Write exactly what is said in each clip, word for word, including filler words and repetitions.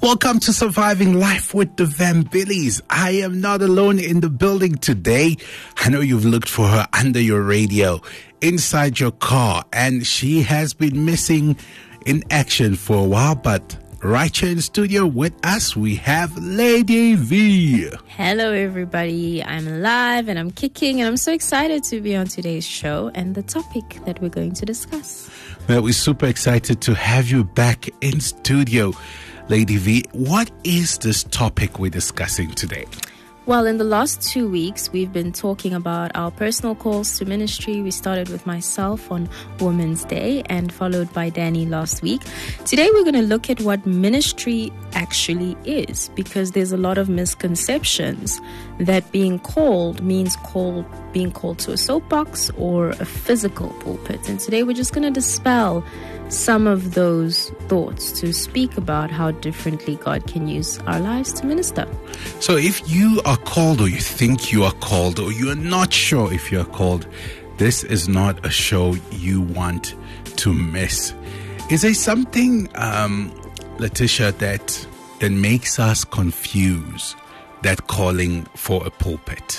Welcome to Surviving Life with the Van Billies. I am not alone in the building today. I know you've looked for her under your radio, inside your car, and she has been missing in action for a while, but right here in studio with us, we have Lady V. Hello, everybody. I'm alive and I'm kicking, and I'm so excited to be on today's show and the topic that we're going to discuss. Well, we're super excited to have you back in studio, Lady V. What is this topic we're discussing today? Well, in the last two weeks, we've been talking about our personal calls to ministry. We started with myself on Women's Day and followed by Danny last week. Today, we're going to look at what ministry actually is, because there's a lot of misconceptions that being called means called being called to a soapbox or a physical pulpit. And today, we're just going to dispel some of those thoughts to speak about how differently God can use our lives to minister. So if you are called, or you think you are called, or you are not sure if you are called, this is not a show you want to miss. Is there something, um, Letitia, that, that makes us confuse that calling for a pulpit?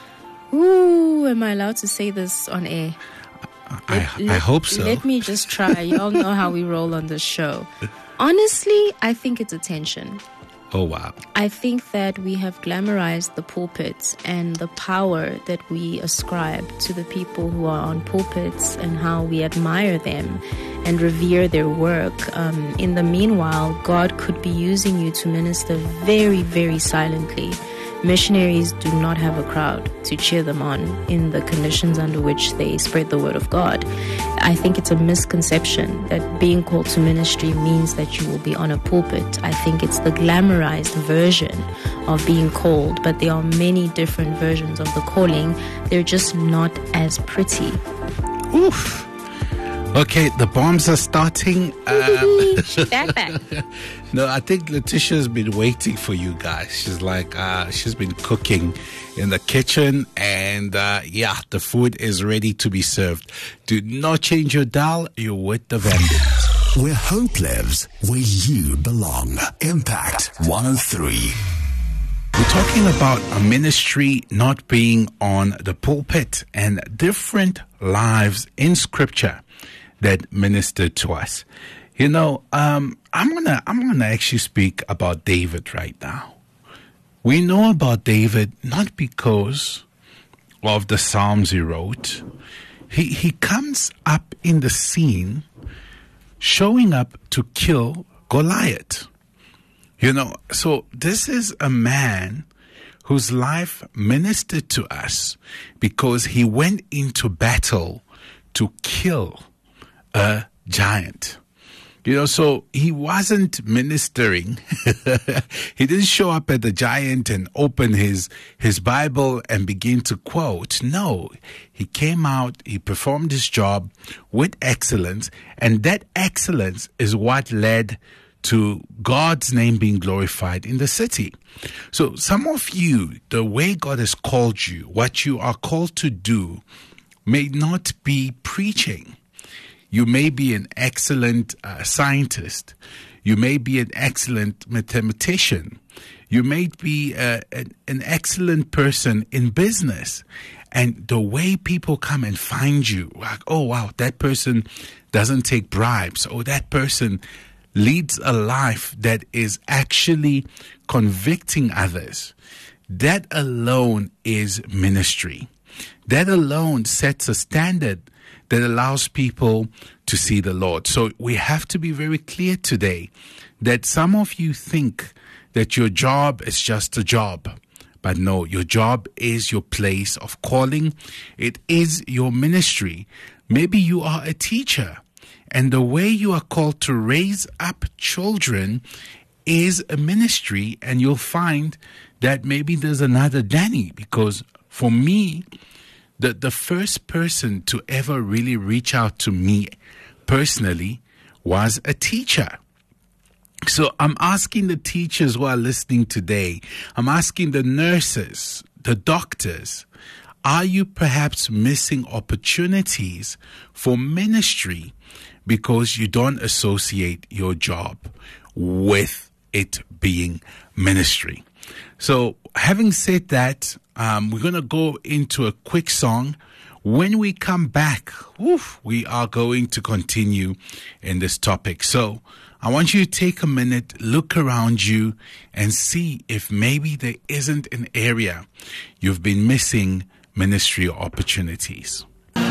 Ooh, am I allowed to say this on air? I, let, I hope so. Let me just try. Y'all know how we roll on this show. Honestly, I think it's attention. Oh, wow. I think that we have glamorized the pulpit and the power that we ascribe to the people who are on pulpits and how we admire them and revere their work. Um, in the meanwhile, God could be using you to minister very, very silently. Missionaries do not have a crowd to cheer them on in the conditions under which they spread the word of God. I think it's a misconception that being called to ministry means that you will be on a pulpit. I think it's the glamorized version of being called, but there are many different versions of the calling. They're just not as pretty. Oof. Okay, the bombs are starting. Um, back, back. No, I think Letitia's been waiting for you guys. She's like, uh, she's been cooking in the kitchen, and uh, yeah, the food is ready to be served. Do not change your dial. You're with the Van Billies. Where hope lives, where you belong. Impact one oh three. We're talking about a ministry not being on the pulpit and different lives in Scripture that ministered to us. You know, um, I'm gonna I'm gonna actually speak about David right now. We know about David not because of the Psalms he wrote. He he comes up in the scene, showing up to kill Goliath. You know, so this is a man whose life ministered to us because he went into battle to kill a giant. You know, so he wasn't ministering. He didn't show up at the giant and open his his Bible and begin to quote. No, he came out, he performed his job with excellence, and that excellence is what led to God's name being glorified in the city. So some of you, the way God has called you, what you are called to do, may not be preaching. You may be an excellent uh, scientist. You may be an excellent mathematician. You may be uh, an, an excellent person in business. And the way people come and find you, like, oh, wow, that person doesn't take bribes. Or that person leads a life that is actually convicting others. That alone is ministry. That alone sets a standard that allows people to see the Lord. So we have to be very clear today that some of you think that your job is just a job. But no, your job is your place of calling. It is your ministry. Maybe you are a teacher, and the way you are called to raise up children is a ministry, and you'll find that maybe there's another Danny, because for me, The, the first person to ever really reach out to me personally was a teacher. So I'm asking the teachers who are listening today, I'm asking the nurses, the doctors, are you perhaps missing opportunities for ministry because you don't associate your job with it being ministry. So having said that, um, we're going to go into a quick song. When we come back, woof, we are going to continue in this topic. So I want you to take a minute, look around you, and see if maybe there isn't an area you've been missing ministry opportunities.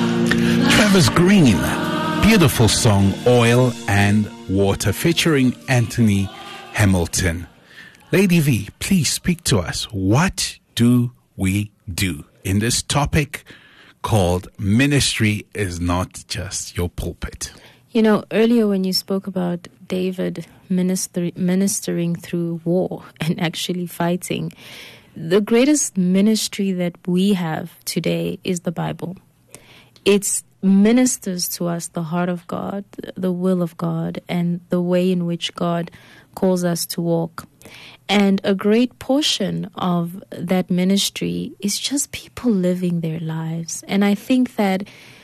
Travis Green, beautiful song, Oil and Water, featuring Anthony Hamilton. Lady V, please speak to us. What do we do in this topic called ministry is not just your pulpit? You know, earlier when you spoke about David minister, ministering through war and actually fighting, the greatest ministry that we have today is the Bible. It ministers to us the heart of God, the will of God, and the way in which God calls us to walk. And a great portion of that ministry is just people living their lives. And I think that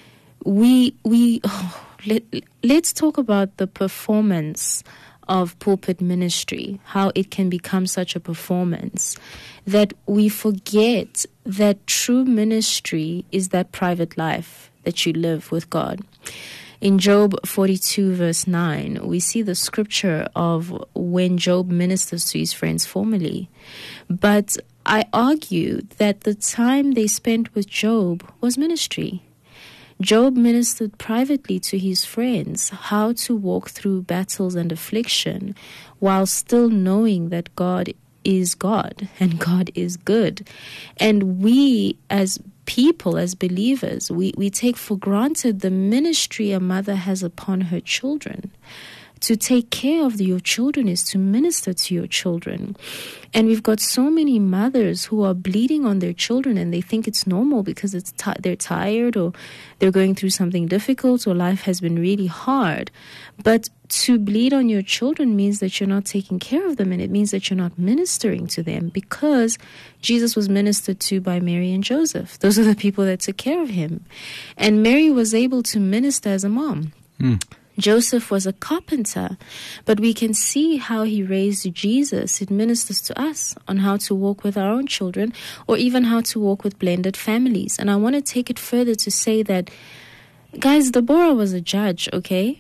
we, we oh, let, let's talk about the performance of pulpit ministry, how it can become such a performance that we forget that true ministry is that private life that you live with God. In Job forty-two verse nine, we see the scripture of when Job ministers to his friends formally. But I argue that the time they spent with Job was ministry. Job ministered privately to his friends how to walk through battles and affliction while still knowing that God is God and God is good. And we as people, as believers, we, we take for granted the ministry a mother has upon her children. To take care of your children is to minister to your children. And we've got so many mothers who are bleeding on their children and they think it's normal because it's t- they're tired or they're going through something difficult or life has been really hard. But to bleed on your children means that you're not taking care of them, and it means that you're not ministering to them, because Jesus was ministered to by Mary and Joseph. Those are the people that took care of him. And Mary was able to minister as a mom. Mm. Joseph was a carpenter, but we can see how he raised Jesus. It ministers to us on how to walk with our own children, or even how to walk with blended families. And I want to take it further to say that, guys, Deborah was a judge, okay?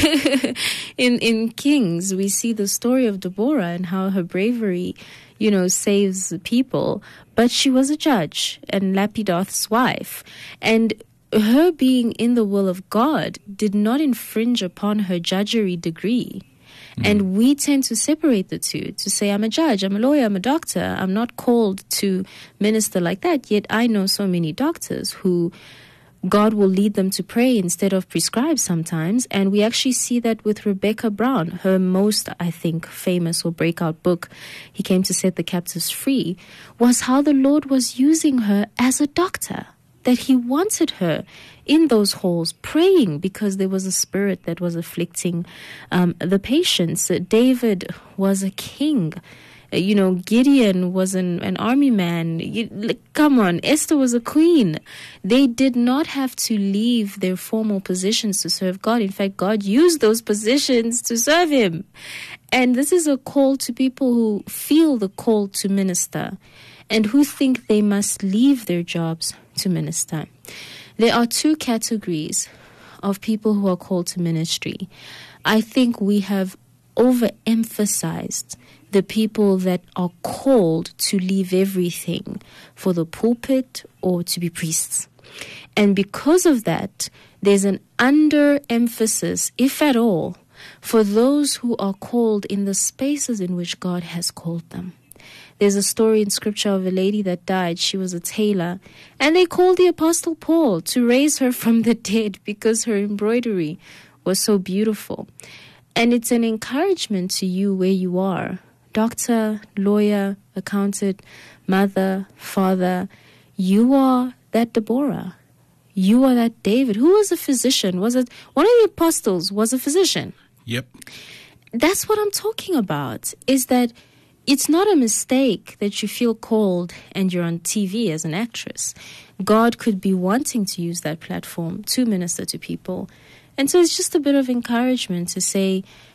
in in Kings, we see the story of Deborah and how her bravery, you know, saves people. But she was a judge and Lapidoth's wife. And her being in the will of God did not infringe upon her judgery degree. Mm. And we tend to separate the two, to say, I'm a judge, I'm a lawyer, I'm a doctor. I'm not called to minister like that. Yet I know so many doctors who God will lead them to pray instead of prescribe sometimes. And we actually see that with Rebecca Brown. Her most, I think, famous or breakout book, He Came to Set the Captives Free, was how the Lord was using her as a doctor. That he wanted her in those halls praying because there was a spirit that was afflicting um, the patients. David was a king. You know, Gideon was an, an army man. You, like, come on, Esther was a queen. They did not have to leave their formal positions to serve God. In fact, God used those positions to serve him. And this is a call to people who feel the call to minister and who think they must leave their jobs to minister. There are two categories of people who are called to ministry. I think we have overemphasized the people that are called to leave everything for the pulpit or to be priests. And because of that, there's an underemphasis, if at all, for those who are called in the spaces in which God has called them. There's a story in scripture of a lady that died. She was a tailor. And they called the Apostle Paul to raise her from the dead because her embroidery was so beautiful. And it's an encouragement to you where you are. Doctor, lawyer, accountant, mother, father. You are that Deborah. You are that David. Who was a physician? Was it one of the apostles was a physician? Yep. That's what I'm talking about, is that it's not a mistake that you feel called and you're on T V as an actress. God could be wanting to use that platform to minister to people. And so it's just a bit of encouragement to say,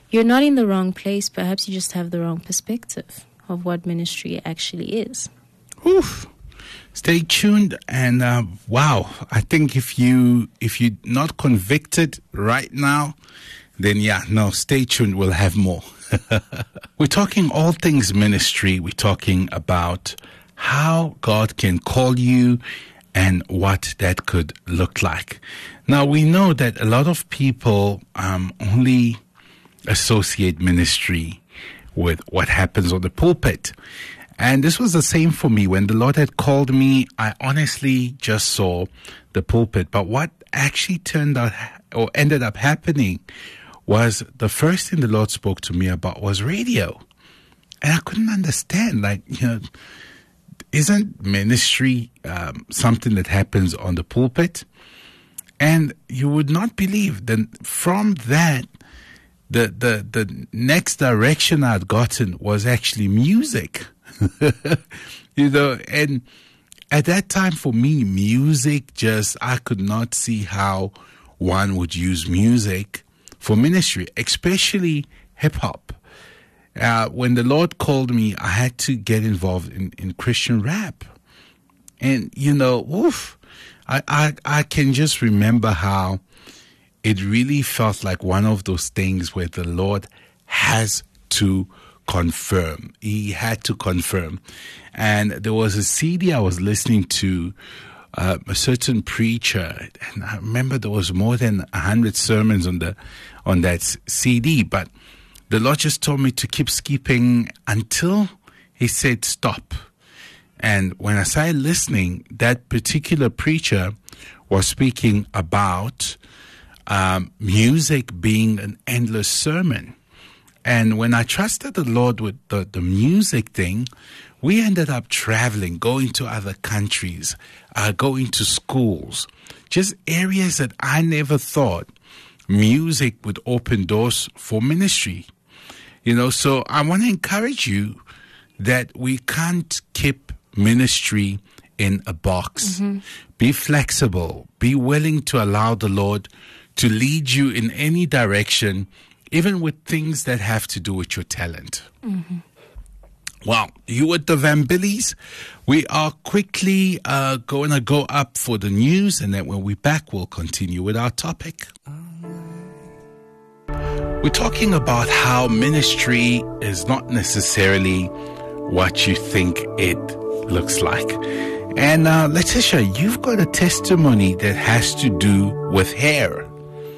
you're not in the wrong place. Perhaps you just have the wrong perspective of what ministry actually is. Oof. Stay tuned, and uh, wow, I think if you if you're not convicted right now, then yeah, no, stay tuned. We'll have more. We're talking all things ministry. We're talking about how God can call you and what that could look like. Now, we know that a lot of people um, only associate ministry with what happens on the pulpit. And this was the same for me. When the Lord had called me, I honestly just saw the pulpit. But what actually turned out or ended up happening was the first thing the Lord spoke to me about was radio. And I couldn't understand, like, you know, isn't ministry um, something that happens on the pulpit? And you would not believe that from that, the, the, the next direction I'd gotten was actually music. You know, and at that time for me, music just, I could not see how one would use music for ministry, especially hip hop. Uh, when the Lord called me, I had to get involved in, in Christian rap. And, you know, oof, I, I, I can just remember how it really felt like one of those things where the Lord has to confirm. He had to confirm. And there was a C D I was listening to, uh, a certain preacher, and I remember there was more than a hundred sermons on the on that C D, but the Lord just told me to keep skipping until He said stop. And when I started listening, that particular preacher was speaking about um, music being an endless sermon. And when I trusted the Lord with the, the music thing, we ended up traveling, going to other countries, uh, going to schools, just areas that I never thought music would open doors for ministry. You know, so I want to encourage you that we can't keep ministry in a box. Mm-hmm. Be flexible. Be willing to allow the Lord to lead you in any direction, even with things that have to do with your talent. Mm-hmm. Well, you with the Van Billies. We are quickly uh, going to go up for the news, and then when we're back, we'll continue with our topic. We're talking about how ministry is not necessarily what you think it looks like. And uh, Letitia, you've got a testimony that has to do with hair.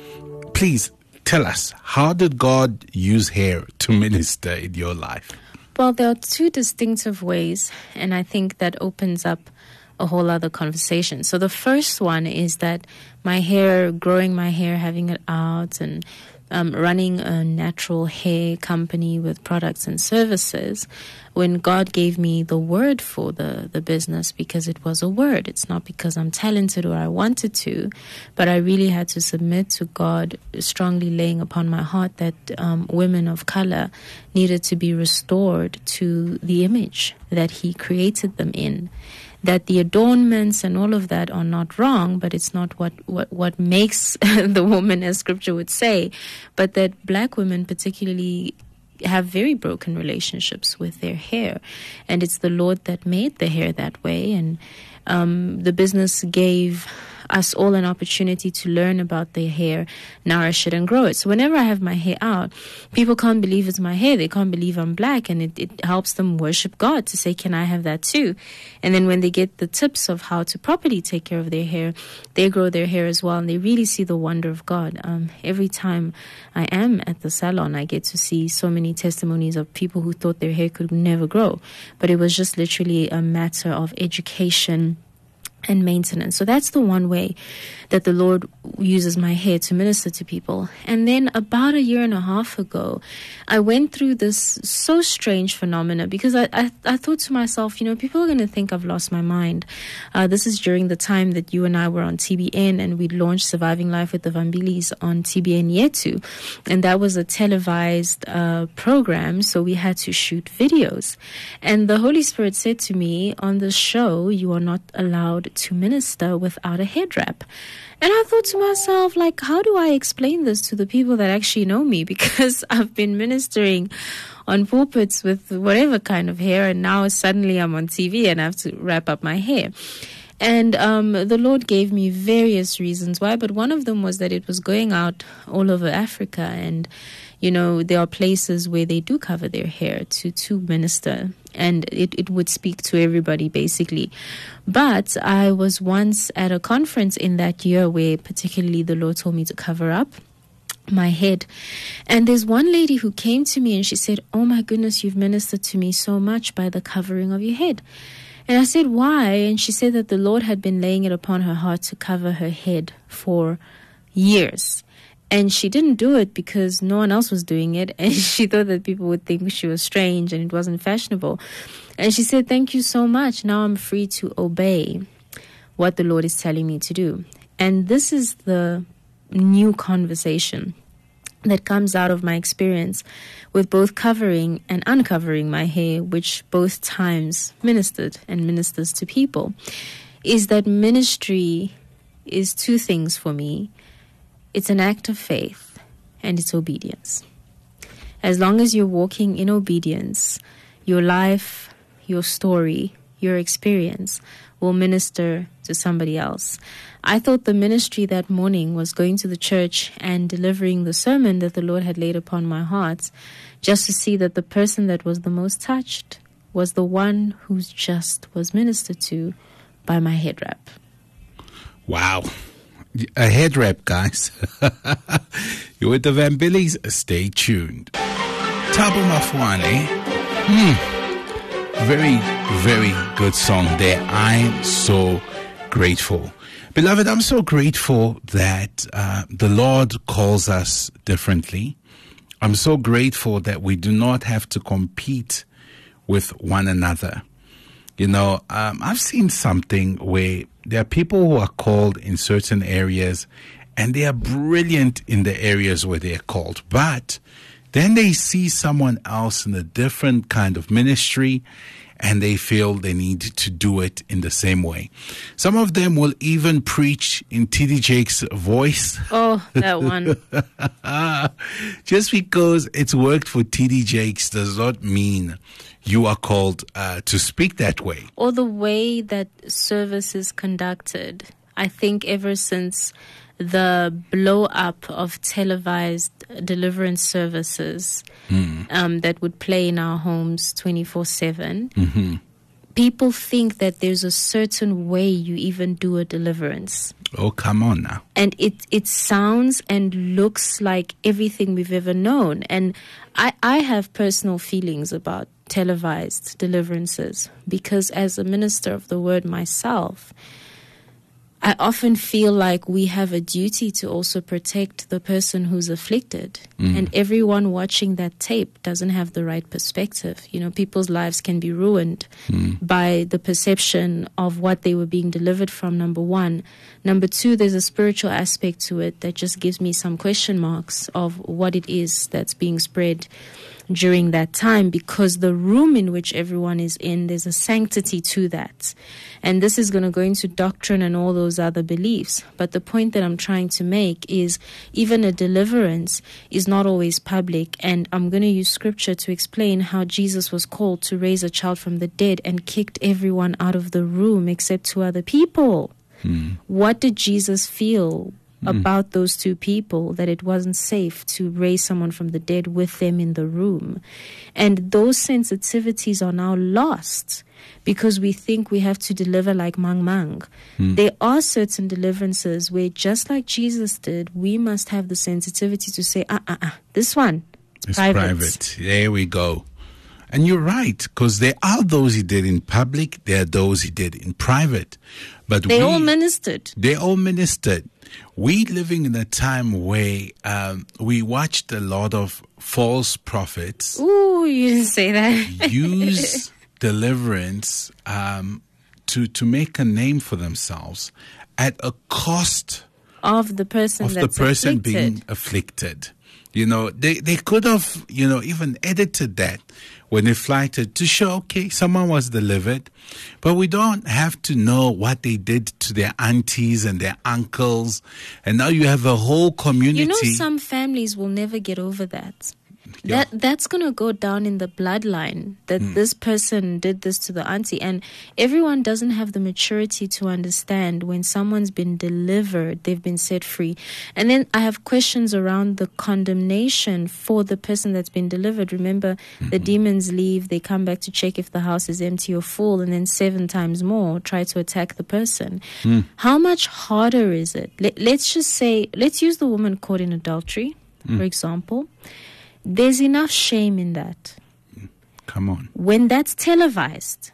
Please tell us, how did God use hair to minister in your life? Well, there are two distinctive ways, and I think that opens up a whole other conversation. So the first one is that my hair, growing my hair, having it out, and um, running a natural hair company with products and services, when God gave me the word for the, the business, because it was a word. It's not because I'm talented or I wanted to, but I really had to submit to God, strongly laying upon my heart that um, women of color needed to be restored to the image that He created them in. That the adornments and all of that are not wrong, but it's not what, what, what makes the woman, as Scripture would say, but that black women particularly have very broken relationships with their hair. And it's the Lord that made the hair that way. And um, the business gave us all an opportunity to learn about their hair, nourish it, and grow it. So whenever I have my hair out, people can't believe it's my hair. They can't believe I'm black, and it, it helps them worship God to say, can I have that too? And then when they get the tips of how to properly take care of their hair, they grow their hair as well, and they really see the wonder of God. Um, every time I am at the salon, I get to see so many testimonies of people who thought their hair could never grow, but it was just literally a matter of education and maintenance. So that's the one way that the Lord uses my hair to minister to people. And then about a year and a half ago, I went through this so strange phenomena, because I, I, I thought to myself, you know, people are going to think I've lost my mind. Uh, this is during the time that you and I were on T B N, and we launched Surviving Life with the Van Billies on T B N Yetu. And that was a televised uh, program, so we had to shoot videos. And the Holy Spirit said to me, on the show, you are not allowed allowed to minister without a head wrap. And I thought to myself, like, how do I explain this to the people that actually know me? Because I've been ministering on pulpits with whatever kind of hair, and now suddenly I'm on T V and I have to wrap up my hair. And um, the Lord gave me various reasons why, but one of them was that it was going out all over Africa, and you know, there are places where they do cover their hair to, to minister, and it, it would speak to everybody basically. But I was once at a conference in that year where particularly the Lord told me to cover up my head. And there's one lady who came to me and she said, "Oh my goodness, you've ministered to me so much by the covering of your head." And I said, "Why?" And she said that the Lord had been laying it upon her heart to cover her head for years. And she didn't do it because no one else was doing it. And she thought that people would think she was strange and it wasn't fashionable. And she said, "Thank you so much. Now I'm free to obey what the Lord is telling me to do." And this is the new conversation that comes out of my experience with both covering and uncovering my hair, which both times ministered and ministers to people, is that ministry is two things for me. It's an act of faith and it's obedience. As long as you're walking in obedience, your life, your story, your experience will minister to somebody else. I thought the ministry that morning was going to the church and delivering the sermon that the Lord had laid upon my heart, just to see that the person that was the most touched was the one who just was ministered to by my head wrap. Wow. A head wrap, guys. You're with the Van Billies. Stay tuned. Thabo Mafwane. Hmm. Very, very good song there. I'm so grateful. Beloved, I'm so grateful that uh, the Lord calls us differently. I'm so grateful that we do not have to compete with one another. You know, um, I've seen something where there are people who are called in certain areas and they are brilliant in the areas where they are called. But then they see someone else in a different kind of ministry and they feel they need to do it in the same way. Some of them will even preach in T D Jake's voice. Oh, that one. Just because it's worked for T D Jakes does not mean you are called uh, to speak that way. Or the way that service is conducted. I think ever since the blow up of televised deliverance services mm. um, that would play in our homes twenty-four seven, mm-hmm. people think that there's a certain way you even do a deliverance. Oh, come on now. And it, it sounds and looks like everything we've ever known. And I, I have personal feelings about televised deliverances because as a minister of the word myself, I often feel like we have a duty to also protect the person who's afflicted. Mm. And everyone watching that tape doesn't have the right perspective. You know, people's lives can be ruined mm. by the perception of what they were being delivered from, number one. Number two, there's a spiritual aspect to it that just gives me some question marks of what it is that's being spread during that time, because the room in which everyone is in, there's a sanctity to that. And this is going to go into doctrine and all those other beliefs. But the point that I'm trying to make is even a deliverance is not always public. And I'm going to use scripture to explain how Jesus was called to raise a child from the dead and kicked everyone out of the room except two other people. Hmm. What did Jesus feel about those two people, that it wasn't safe to raise someone from the dead with them in the room? And those sensitivities are now lost because we think we have to deliver like Mang Mang. Mm. There are certain deliverances where, just like Jesus did, we must have the sensitivity to say, ah, ah, ah, this one, it's, it's private. private. There we go. And you're right, because there are those he did in public, there are those he did in private. But they we, all ministered. They all ministered. We living in a time where um, we watched a lot of false prophets. Ooh, you didn't say that. use deliverance um, to to make a name for themselves at a cost of the person of that's the person afflicted. being afflicted. You know, they, they could have, you know, even edited that when they flagged it to show, okay, someone was delivered. But we don't have to know what they did to their aunties and their uncles. And now you have a whole community. You know, some families will never get over that. Yeah. That that's going to go down in the bloodline that mm. this person did this to the auntie. And everyone doesn't have the maturity to understand when someone's been delivered, they've been set free. And then I have questions around the condemnation for the person that's been delivered. Remember, mm-hmm. the demons leave, they come back to check if the house is empty or full, and then seven times more try to attack the person. Mm. How much harder is it? Let, let's just say, let's use the woman caught in adultery, mm. for example. There's enough shame in that. Come on. When that's televised,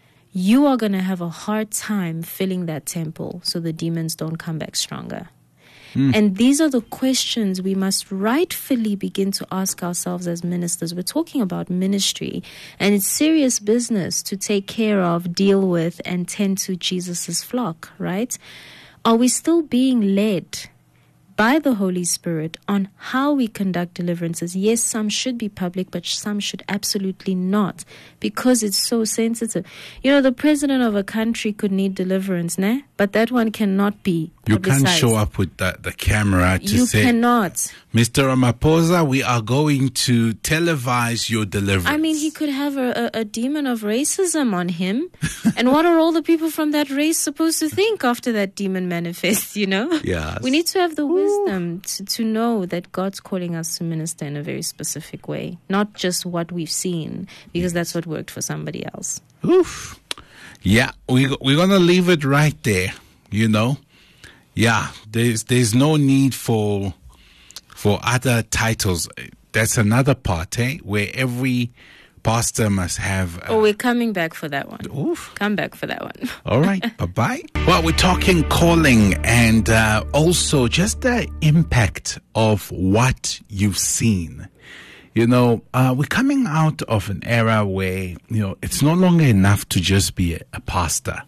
you are going to have a hard time filling that temple so the demons don't come back stronger. Mm. And these are the questions we must rightfully begin to ask ourselves as ministers. We're talking about ministry, and it's serious business to take care of, deal with, and tend to Jesus's flock, right? Are we still being led by the Holy Spirit on how we conduct deliverances? Yes, some should be public, but some should absolutely not, because it's so sensitive. You know, the president of a country could need deliverance, né? But that one cannot be You publicized. can't show up with the, the camera to you say, You cannot. Mister Ramaphosa, we are going to televise your deliverance. I mean, he could have a, a, a demon of racism on him. And what are all the people from that race supposed to think after that demon manifests, you know? Yes. We need to have the wisdom to, to know that God's calling us to minister in a very specific way, not just what we've seen, because that's what worked for somebody else. Oof. Yeah, we, we're going to leave it right there, you know. Yeah, there's there's no need for for other titles. That's another part, eh? Where every pastor must have... Uh, oh, we're coming back for that one. Oof. Come back for that one. All right, bye-bye. Well, we're talking calling and uh, also just the impact of what you've seen. You know, uh, we're coming out of an era where, you know, it's no longer enough to just be a, a pastor.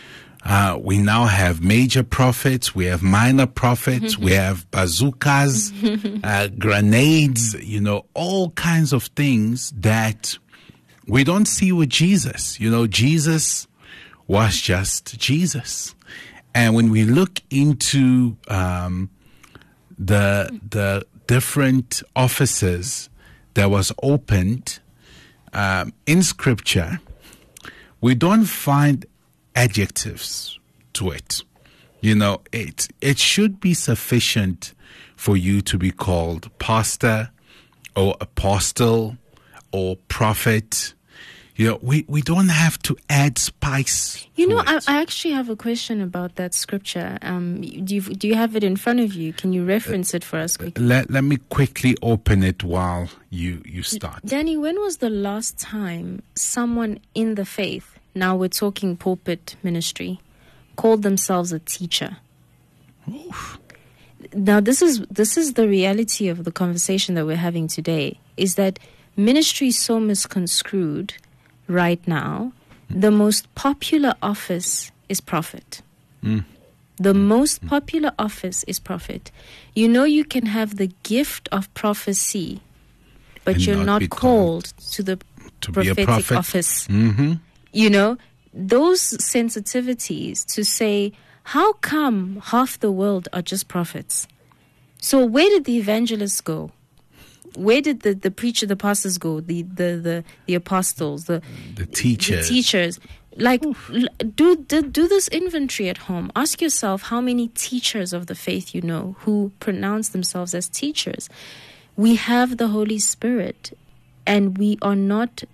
Uh, we now have major prophets, we have minor prophets, we have bazookas, uh, grenades, you know, all kinds of things that we don't see with Jesus. You know, Jesus was just Jesus. And when we look into um, the the different offices that was opened um, in Scripture, we don't find adjectives to it. You know, it it should be sufficient for you to be called pastor or apostle or prophet. You know, we, we don't have to add spice. You know, I, I actually have a question about that scripture. Um, do you, do you have it in front of you? Can you reference uh, it for us quickly? Let, let me quickly open it while you, you start. Danny, when was the last time someone in the faith, now we're talking pulpit ministry, called themselves a teacher? Oof. Now, this is this is the reality of the conversation that we're having today, is that ministry is so misconstrued right now. The most popular office is prophet. Mm. The most popular office is prophet. You know, you can have the gift of prophecy, but And you're not not, be called, called to the to be a prophetic prophet. office. Mm-hmm. You know, those sensitivities to say, how come half the world are just prophets? So where did the evangelists go? Where did the, the preacher, the pastors go? The the the, the apostles, the The teachers. The teachers. Like, l- do, do do this inventory at home. Ask yourself how many teachers of the faith you know who pronounce themselves as teachers. We have the Holy Spirit, and we are not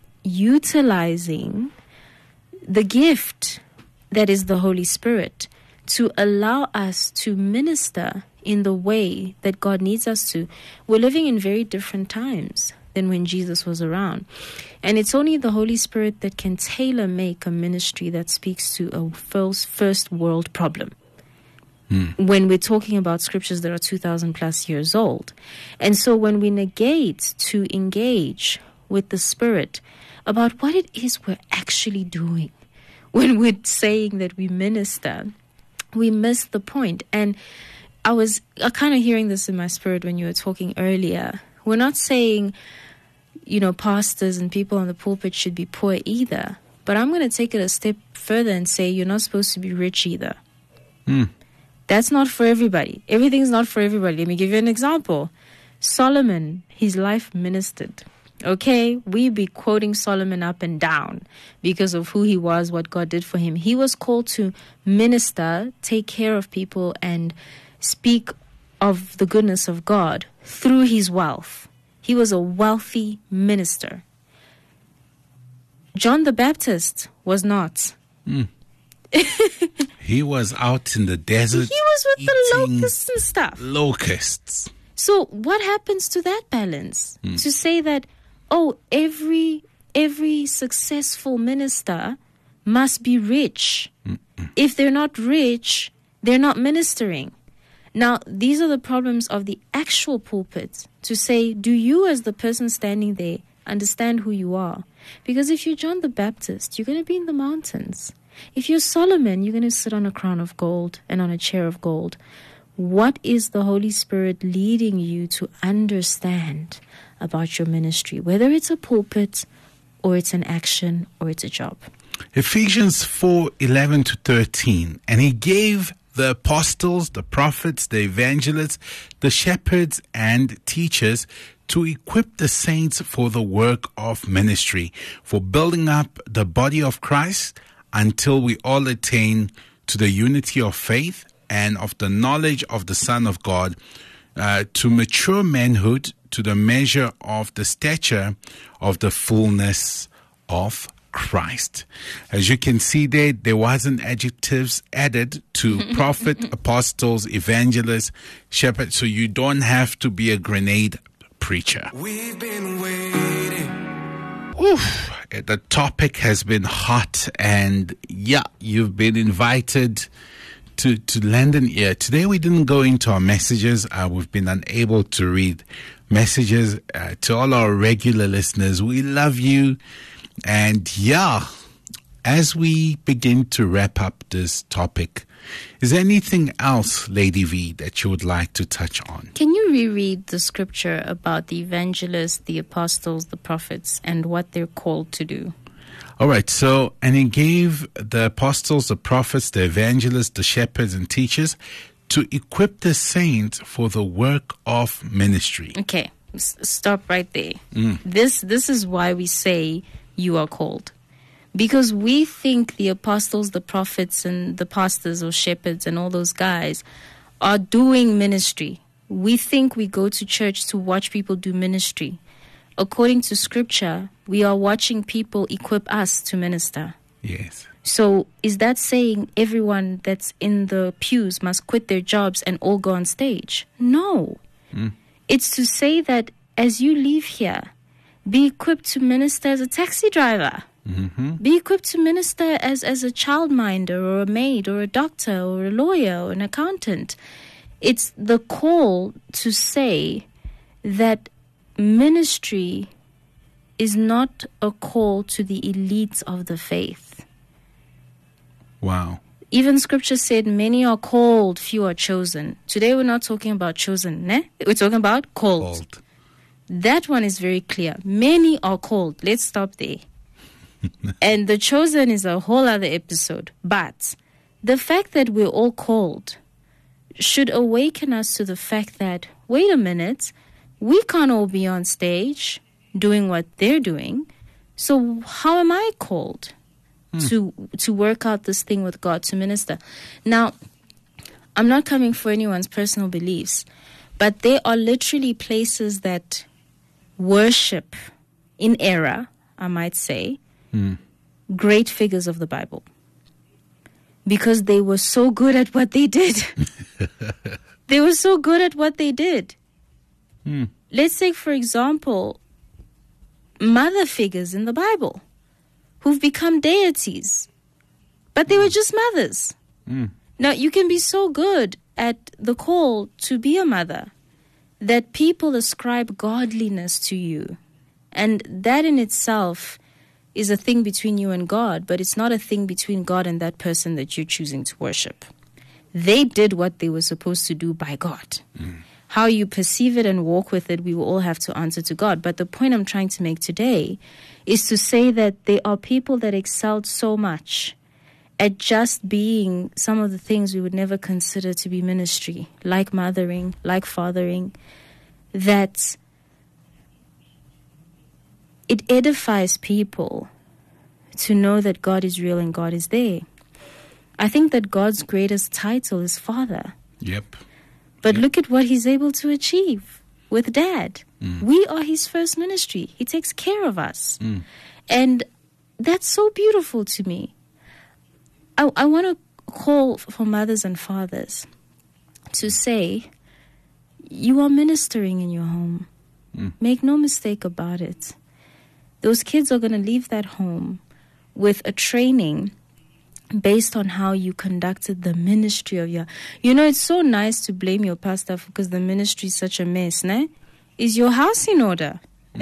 utilizing the gift that is the Holy Spirit to allow us to minister in the way that God needs us to. We're living in very different times than when Jesus was around. And it's only the Holy Spirit that can tailor-make a ministry that speaks to a first, first world problem. Mm. When we're talking about scriptures that are two thousand plus years old. And so when we negate to engage with the Spirit about what it is we're actually doing, when we're saying that we minister, we miss the point. And I was uh, kind of hearing this in my spirit when you were talking earlier. We're not saying, you know, pastors and people on the pulpit should be poor either. But I'm going to take it a step further and say you're not supposed to be rich either. Mm. That's not for everybody. Everything's not for everybody. Let me give you an example. Solomon, his life ministered. Okay, we be quoting Solomon up and down because of who he was, what God did for him. He was called to minister, take care of people, and speak of the goodness of God through his wealth. He was a wealthy minister. John the Baptist was not. Mm. He was out in the desert. He was with the eating locusts and stuff. Locusts. So what happens to that balance? Mm. To say that, oh, every every successful minister must be rich. Mm-mm. If they're not rich, they're not ministering. Now, these are the problems of the actual pulpit. To say, do you as the person standing there understand who you are? Because if you're John the Baptist, you're going to be in the mountains. If you're Solomon, you're going to sit on a crown of gold and on a chair of gold. What is the Holy Spirit leading you to understand about your ministry, whether it's a pulpit or it's an action or it's a job? Ephesians four eleven to thirteen. And he gave the apostles, the prophets, the evangelists, the shepherds, and teachers to equip the saints for the work of ministry, for building up the body of Christ until we all attain to the unity of faith and of the knowledge of the Son of God, uh, to mature manhood, to the measure of the stature of the fullness of Christ. As you can see there, there wasn't adjectives added to prophet, apostles, evangelists, shepherds, so you don't have to be a grenade preacher. We've been waiting. Oof, the topic has been hot, and yeah, you've been invited to, to lend an ear. Today we didn't go into our messages. Uh, we've been unable to read messages. Uh, to all our regular listeners, we love you. And yeah, as we begin to wrap up this topic, is there anything else, Lady V, that you would like to touch on? Can you reread the scripture about the evangelists, the apostles, the prophets, and what they're called to do? All right, so, and he gave the apostles, the prophets, the evangelists, the shepherds, and teachers to equip the saints for the work of ministry. Okay, S- stop right there. Mm. This This is why we say you are called. Because we think the apostles, the prophets, and the pastors or shepherds and all those guys are doing ministry. We think we go to church to watch people do ministry. According to scripture, we are watching people equip us to minister. Yes. So is that saying everyone that's in the pews must quit their jobs and all go on stage? No. Mm. It's to say that as you leave here, be equipped to minister as a taxi driver. Mm-hmm. Be equipped to minister as, as a childminder or a maid or a doctor or a lawyer or an accountant. It's the call to say that ministry is not a call to the elites of the faith. Wow. Even scripture said many are called, few are chosen. Today we're not talking about chosen, ne? We're talking about called. Called. That one is very clear. Many are called. Let's stop there. And the chosen is a whole other episode. But the fact that we're all called should awaken us to the fact that, wait a minute, we can't all be on stage doing what they're doing. So how am I called hmm. to to work out this thing with God, to minister? Now, I'm not coming for anyone's personal beliefs, but there are literally places that worship in error, I might say, Mm. great figures of the Bible, because they were so good at what they did. They were so good at what they did. Mm. Let's take, for example, mother figures in the Bible who've become deities, but they mm. were just mothers. Mm. Now, you can be so good at the call to be a mother that people ascribe godliness to you, and that in itself is a thing between you and God, but it's not a thing between God and that person that you're choosing to worship. They did what they were supposed to do by God. Mm. How you perceive it and walk with it, we will all have to answer to God. But the point I'm trying to make today is to say that there are people that excelled so much at just being some of the things we would never consider to be ministry, like mothering, like fathering, that it edifies people to know that God is real and God is there. I think that God's greatest title is Father. Yep. But yep. look at what he's able to achieve with Dad. Mm. We are his first ministry. He takes care of us. Mm. And that's so beautiful to me. I, I want to call for mothers and fathers to say, you are ministering in your home. Mm. Make no mistake about it. Those kids are going to leave that home with a training based on how you conducted the ministry of your... You know, it's so nice to blame your pastor because the ministry is such a mess, ne? Is your house in order?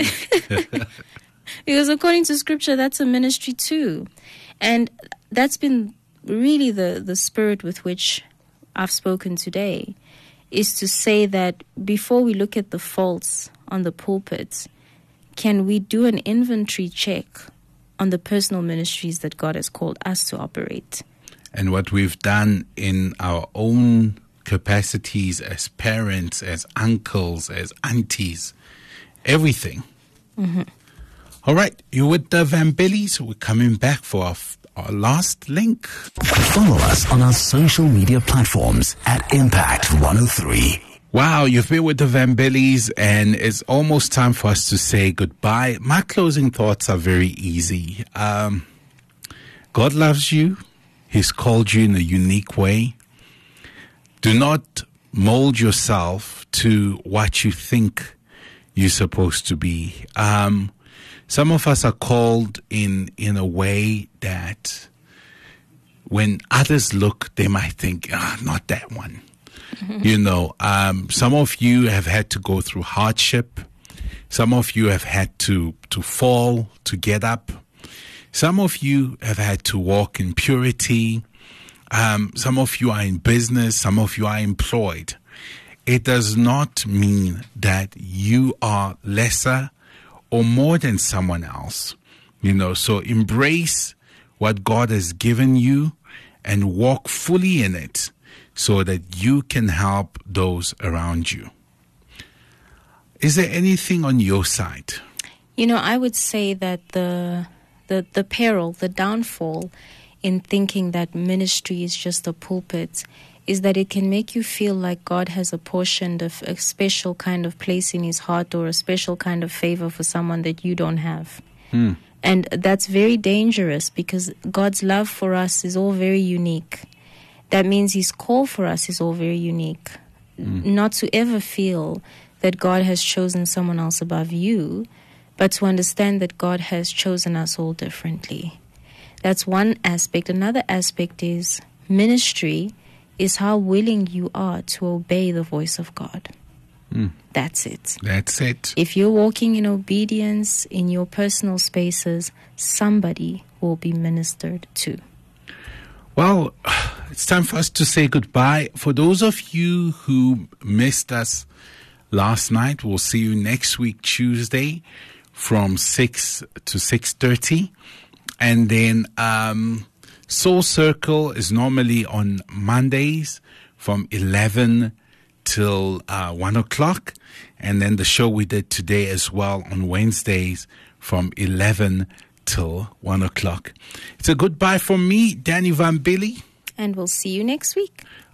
Because according to scripture, that's a ministry too. And that's been really the, the spirit with which I've spoken today, is to say that before we look at the faults on the pulpit, can we do an inventory check on the personal ministries that God has called us to operate? And what we've done in our own capacities as parents, as uncles, as aunties, everything. Mm-hmm. All right, you're with the Van Billies. We're coming back for our, our last link. Follow us on our social media platforms at Impact one oh three. Wow, you've been with the Van Billies, and it's almost time for us to say goodbye. My closing thoughts are very easy. Um, God loves you. He's called you in a unique way. Do not mold yourself to what you think you're supposed to be. Um, some of us are called in, in a way that when others look, they might think, ah, not that one. You know, um, some of you have had to go through hardship. Some of you have had to, to fall to get up. Some of you have had to walk in purity. Um, some of you are in business. Some of you are employed. It does not mean that you are lesser or more than someone else. You know, so embrace what God has given you and walk fully in it, so that you can help those around you. Is there anything on your side? You know, I would say that the the the peril, the downfall in thinking that ministry is just a pulpit is that it can make you feel like God has apportioned a, a special kind of place in his heart or a special kind of favor for someone that you don't have. Hmm. And that's very dangerous because God's love for us is all very unique. That means his call for us is all very unique. Mm. Not to ever feel that God has chosen someone else above you, but to understand that God has chosen us all differently. That's one aspect. Another aspect is ministry is how willing you are to obey the voice of God. Mm. That's it. That's it. If you're walking in obedience in your personal spaces, somebody will be ministered to. Well, it's time for us to say goodbye. For those of you who missed us last night, we'll see you next week, Tuesday, from six to six thirty. And then um, Soul Circle is normally on Mondays from eleven till uh, one o'clock. And then the show we did today as well on Wednesdays from eleven till one o'clock. It's a goodbye from me, Danny Van Billy. And we'll see you next week.